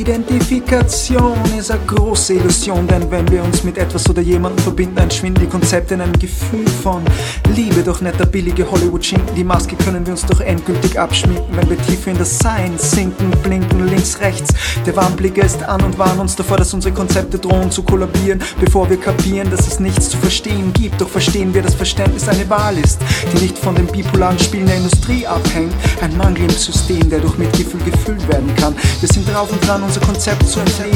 Identifikation ist eine große Illusion, denn wenn wir uns mit etwas oder jemandem verbinden, entschwinden die Konzepte in einem Gefühl von Liebe. Doch nicht der billige Hollywood-Schinken, die Maske können wir uns doch endgültig abschminken, wenn wir tiefer in das Sein sinken, blinken links, rechts. Der Warnblick ist an und warnt uns davor, dass unsere Konzepte drohen zu kollabieren, bevor wir kapieren, dass es nichts zu verstehen gibt. Doch verstehen wir, dass Verständnis eine Wahl ist, die nicht von den bipolaren Spielen der Industrie abhängt. Ein Mangel im System, der durch Mitgefühl gefüllt werden kann. Wir sind drauf und dran, unser Konzept zu entleben.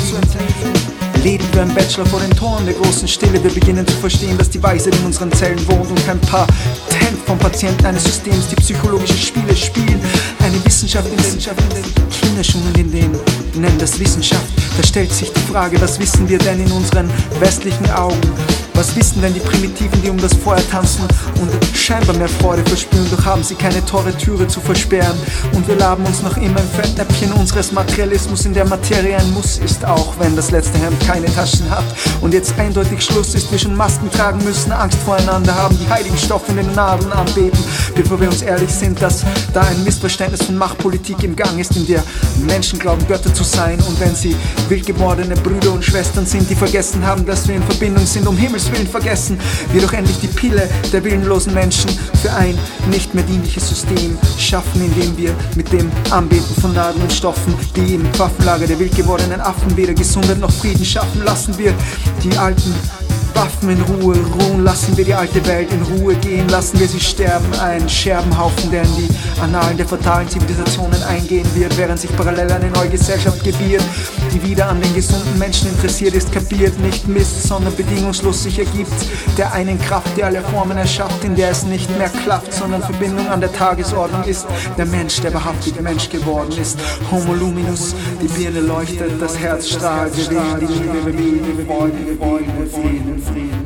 Ledig wie ein Bachelor vor den Toren der großen Stille. Wir beginnen zu verstehen, dass die Weisheit in unseren Zellen wohnt und kein Patent vom Patienten eines Systems, die psychologische Spiele spielen. Eine Wissenschaft in den Kinderschuhen, in denen nennen das Wissenschaft. Da stellt sich die Frage, was wissen wir denn in unseren westlichen Augen? Was wissen denn die Primitiven, die um das Feuer tanzen und scheinbar mehr Freude verspüren, doch haben sie keine Türe zu versperren. Und wir laben uns noch immer im Fettnäpfchen unseres Materialismus, in der Materie ein Muss ist, auch wenn das letzte Hemd keine Taschen hat. Und jetzt eindeutig Schluss ist, wir schon Masken tragen müssen, Angst voreinander haben, die heiligen Stoffe in den Nadeln anbeten. Bevor wir uns ehrlich sind, dass da ein Missverständnis von Machtpolitik im Gang ist, in der Menschen glauben, Götter zu sein. Und wenn sie wild gewordene Brüder und Schwestern sind, die vergessen haben, dass wir in Verbindung sind, um Himmels Willen vergessen wir doch endlich die Pille der willenlosen Menschen für ein nicht mehr dienliches System schaffen, indem wir mit dem Anbeten von Nadeln und Stoffen, die im Waffenlager der wild gewordenen Affen weder Gesundheit noch Frieden schaffen, lassen wir die alten Waffen in Ruhe ruhen, lassen wir die alte Welt in Ruhe gehen, lassen wir sie sterben, ein Scherbenhaufen, der in die Annalen der fatalen Zivilisationen eingehen wird, während sich parallel eine neue Gesellschaft gebiert, die wieder an den gesunden Menschen interessiert ist, kapiert, nicht misst, sondern bedingungslos sich ergibt, der einen Kraft, die alle Formen erschafft, in der es nicht mehr klafft, sondern Verbindung an der Tagesordnung ist, der Mensch, der wahrhaftig Mensch geworden ist, Homo luminus, die Birne leuchtet, das Herz strahlt, wir wählen die Liebe, wir wählen die Freude, wir wählen den Frieden.